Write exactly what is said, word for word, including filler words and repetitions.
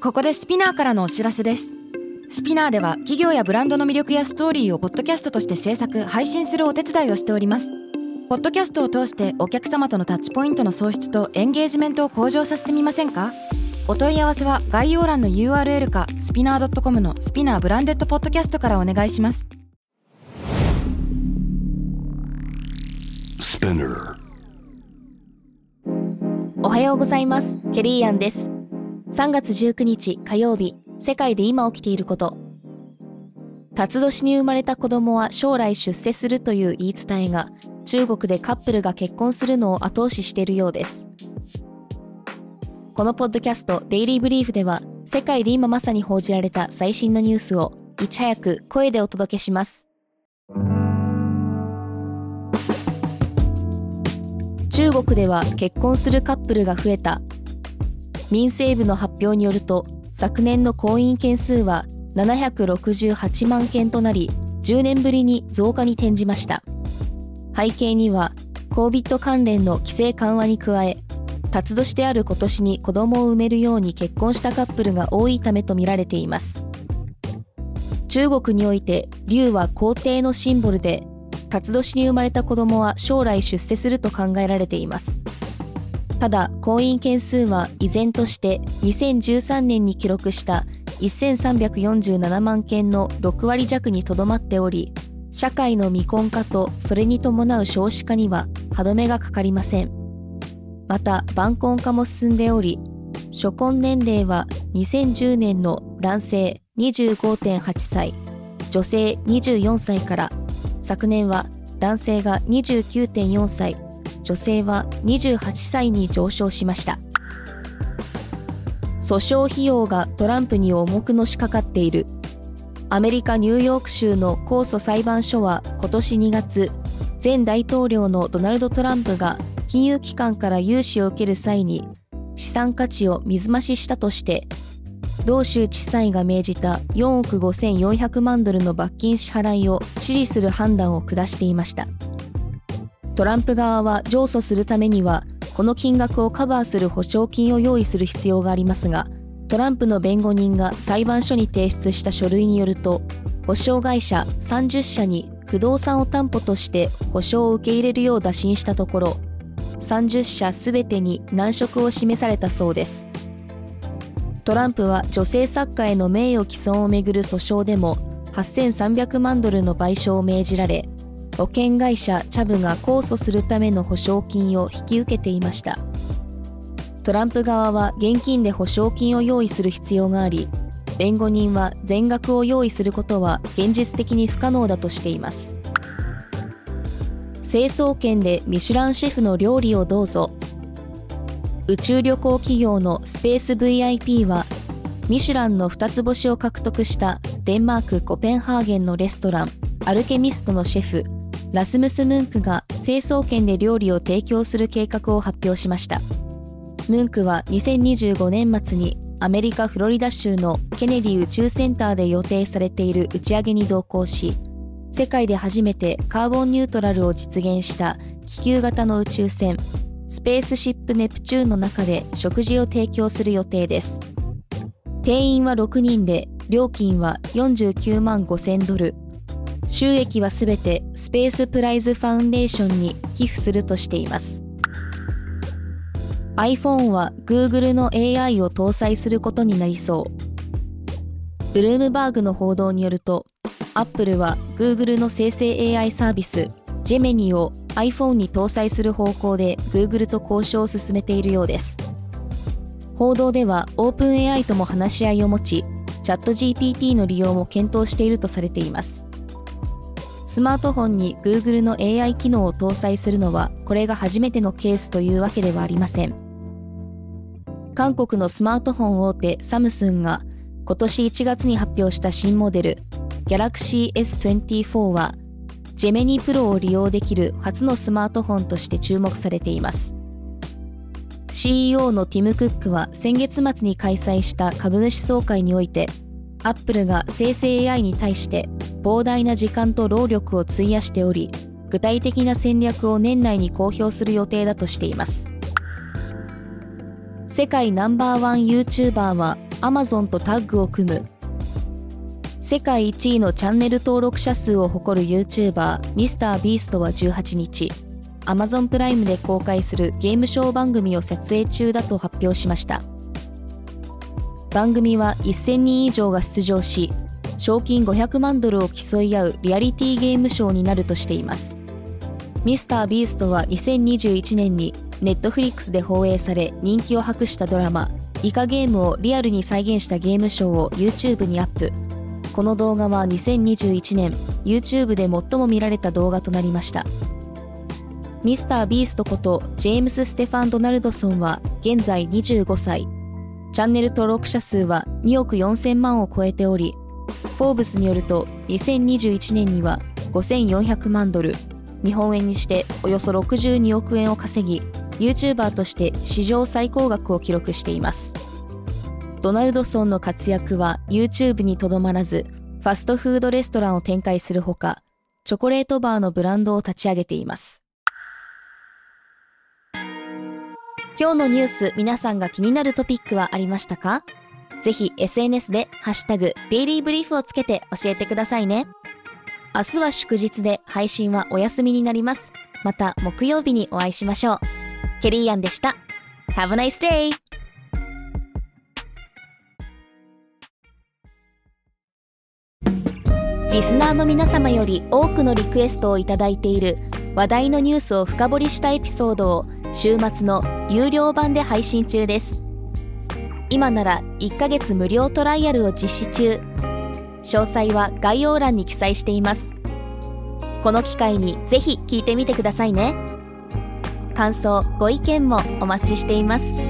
ここでスピナーからのお知らせです。スピナーでは企業やブランドの魅力やストーリーをポッドキャストとして制作・配信するお手伝いをしております。ポッドキャストを通してお客様とのタッチポイントの創出とエンゲージメントを向上させてみませんか？お問い合わせは概要欄の ユーアールエル かスピナー ドットコム のスピナーブランデッドポッドキャストからお願いします。 おはようございます。ケリーアンです。さんがつじゅうくにち火曜日、世界で今起きていること。辰年に生まれた子供は将来出世するという言い伝えが中国でカップルが結婚するのを後押ししているようです。このポッドキャストデイリーブリーフでは世界で今まさに報じられた最新のニュースをいち早く声でお届けします。中国では結婚するカップルが増えた。民政部の発表によると、昨年の婚姻件数はななひゃくろくじゅうはちまんけんとなり、じゅうねんぶりに増加に転じました。背景には コビッド 関連の規制緩和に加え、辰年である今年に子供を産めるように結婚したカップルが多いためとみられています。中国において龍は皇帝のシンボルで、辰年に生まれた子供は将来出世すると考えられています。ただ、婚姻件数は依然としてにせんじゅうさんねんに記録したせんさんびゃくよんじゅうななまんけんのろくわり弱にとどまっており、社会の未婚化とそれに伴う少子化には歯止めがかかりません。また、晩婚化も進んでおり、初婚年齢はにせんじゅうねんの男性 にじゅうごてんはちさい、女性にじゅうよんさいから、昨年は男性が にじゅうきゅうてんよんさい、女性はにじゅうはっさいに上昇しました。訴訟費用がトランプに重くのしかかっている。アメリカ・ニューヨーク州の控訴裁判所は今年にがつ、前大統領のドナルド・トランプが金融機関から融資を受ける際に資産価値を水増ししたとして、同州地裁が命じたよんおくごせんよんひゃくまんドルの罰金支払いを支持する判断を下していました。トランプ側は上訴するためにはこの金額をカバーする保証金を用意する必要がありますが、トランプの弁護人が裁判所に提出した書類によると、保証会社さんじゅっしゃに不動産を担保として保証を受け入れるよう打診したところ、さんじゅっしゃすべてに難色を示されたそうです。トランプは女性作家への名誉毀損をめぐる訴訟でもはっせんさんびゃくまんドルの賠償を命じられ、保険会社チャブが控訴するための保証金を引き受けていました。トランプ側は現金で保証金を用意する必要があり、弁護人は全額を用意することは現実的に不可能だとしています。成層圏でミシュランシェフの料理をどうぞ。宇宙旅行企業のスペース ブイアイピー は、ミシュランのふたつぼしを獲得したデンマーク・コペンハーゲンのレストランアルケミストのシェフラスムス・ムンクが成層圏で料理を提供する計画を発表しました。ムンクはにせんにじゅうごねんまつにアメリカ・フロリダ州のケネディ宇宙センターで予定されている打ち上げに同行し、世界で初めてカーボンニュートラルを実現した気球型の宇宙船スペースシップネプチューンの中で食事を提供する予定です。定員はろくにんで、料金はよんじゅうきゅうまんごせんドル。収益はすべてスペースプライズファウンデーションに寄付するとしています。iPhone は Google の エーアイ を搭載することになりそう。ブルームバーグの報道によると、Apple は Google の生成 エーアイ サービス、Gemini を iPhone に搭載する方向で Google と交渉を進めているようです。報道では OpenAI とも話し合いを持ち、チャット ジーピーティー の利用も検討しているとされています。スマートフォンに Google の エーアイ 機能を搭載するのはこれが初めてのケースというわけではありません。韓国のスマートフォン大手サムスンが今年いちがつに発表した新モデル Galaxy エスにじゅうよん はジェミニプロを利用できる初のスマートフォンとして注目されています。シーイーオー のティム・クックは先月末に開催した株主総会において、アップルが生成 エーアイ に対して膨大な時間と労力を費やしており、具体的な戦略を年内に公表する予定だとしています。世界ナンバーワン YouTuber はアマゾンとタッグを組む。世界いちいのチャンネル登録者数を誇る YouTuber ミスタービーストはじゅうはちにち、アマゾンプライムで公開するゲームショー番組を撮影中だと発表しました。番組はせんにん以上が出場し、賞金ごひゃくまんドルを競い合うリアリティゲームショーになるとしています。ミスタービーストはにせんにじゅういちねんにネットフリックスで放映され人気を博したドラマイカゲームをリアルに再現したゲームショーを YouTube にアップ。この動画はにせんにじゅういちねん YouTube で最も見られた動画となりました。ミスタービーストことジェームス・ステファン・ドナルドソンは現在にじゅうごさい。チャンネル登録者数はにおくよんせんまんを超えており、フォーブスによるとにせんにじゅういちねんにはごせんよんひゃくまんドル、日本円にしておよそろくじゅうにおくえんを稼ぎ、YouTuber として史上最高額を記録しています。ドナルドソンの活躍は YouTube にとどまらず、ファストフードレストランを展開するほか、チョコレートバーのブランドを立ち上げています。今日のニュース、皆さんが気になるトピックはありましたか？ぜひ エスエヌエス でハッシュタグデイリーブリーフをつけて教えてくださいね。明日は祝日で配信はお休みになります。また木曜日にお会いしましょう。ケリーアンでした。Have a nice day! リスナーの皆様より多くのリクエストをいただいている話題のニュースを深掘りしたエピソードを週末の有料版で配信中です。今ならいっかげつ無料トライアルを実施中。詳細は概要欄に記載しています。この機会にぜひ聞いてみてくださいね。感想、ご意見もお待ちしています。